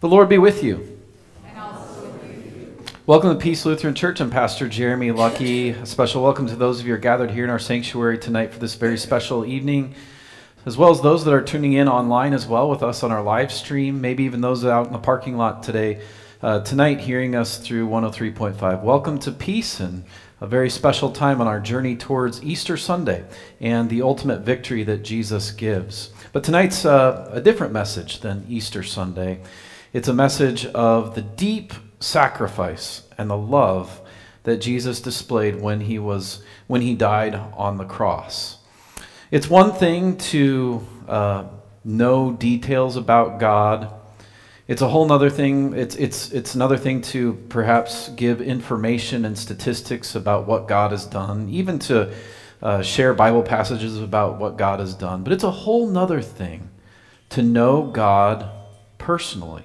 The Lord be with you. And also with you. Welcome to Peace Lutheran Church. I'm Pastor Jeremy Lucky. A special welcome to those of you who are gathered here in our sanctuary tonight for this very special evening, as well as those that are tuning in online as well with us on our live stream, maybe even those out in the parking lot tonight hearing us through 103.5. Welcome to Peace and a very special time on our journey towards Easter Sunday and the ultimate victory that Jesus gives. But tonight's a different message than Easter Sunday. It's a message of the deep sacrifice and the love that Jesus displayed when he died on the cross. It's one thing to know details about God. It's a whole other thing. It's another thing to perhaps give information and statistics about what God has done, even to share Bible passages about what God has done. But it's a whole nother thing to know God personally.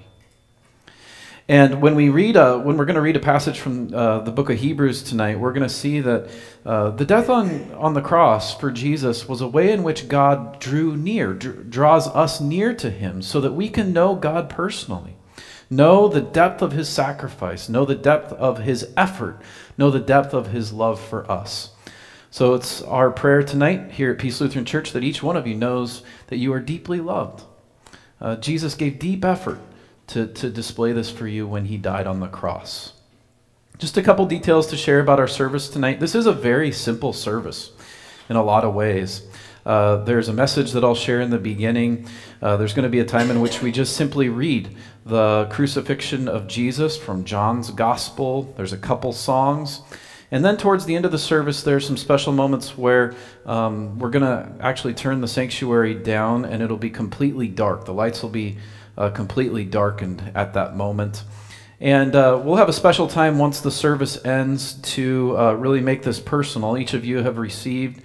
And when we're going to read a passage from the book of Hebrews tonight, we're going to see that the death on the cross for Jesus was a way in which God draws us near to him so that we can know God personally, know the depth of his sacrifice, know the depth of his effort, know the depth of his love for us. So it's our prayer tonight here at Peace Lutheran Church that each one of you knows that you are deeply loved. Jesus gave deep effort to display this for you when he died on the cross. Just a couple details to share about our service tonight. This is a very simple service in a lot of ways. There's a message that I'll share in the beginning. There's going to be a time in which we just simply read the crucifixion of Jesus from John's Gospel. There's a couple songs. And then towards the end of the service, there's some special moments where we're going to actually turn the sanctuary down and it'll be completely dark. The lights will be completely darkened at that moment. And we'll have a special time once the service ends to really make this personal. Each of you has received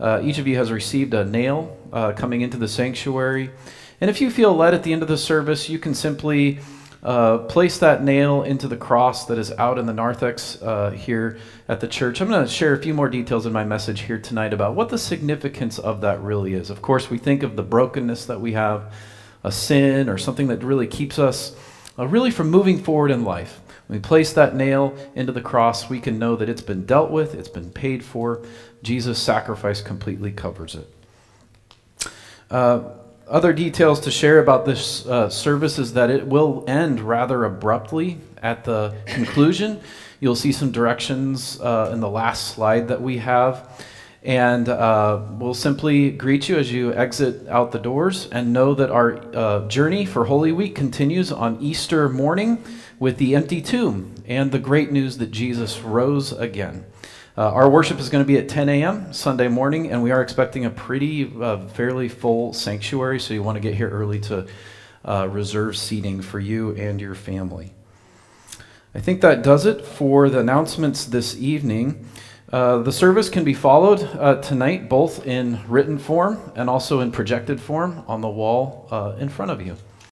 a nail coming into the sanctuary. And if you feel led at the end of the service, you can simply place that nail into the cross that is out in the narthex here at the church. I'm going to share a few more details in my message here tonight about what the significance of that really is. Of course, we think of the brokenness that we have, a sin or something that really keeps us really from moving forward in life. When we place that nail into the cross, we can know that it's been dealt with, it's been paid for. Jesus' sacrifice completely covers it. Other details to share about this service is that it will end rather abruptly at the conclusion. You'll see some directions in the last slide that we have. And we'll simply greet you as you exit out the doors and know that our journey for Holy Week continues on Easter morning with the empty tomb and the great news that Jesus rose again. Our worship is going to be at 10 a.m. Sunday morning, and we are expecting a fairly full sanctuary, so you want to get here early to reserve seating for you and your family. I think that does it for the announcements this evening. The service can be followed tonight both in written form and also in projected form on the wall in front of you.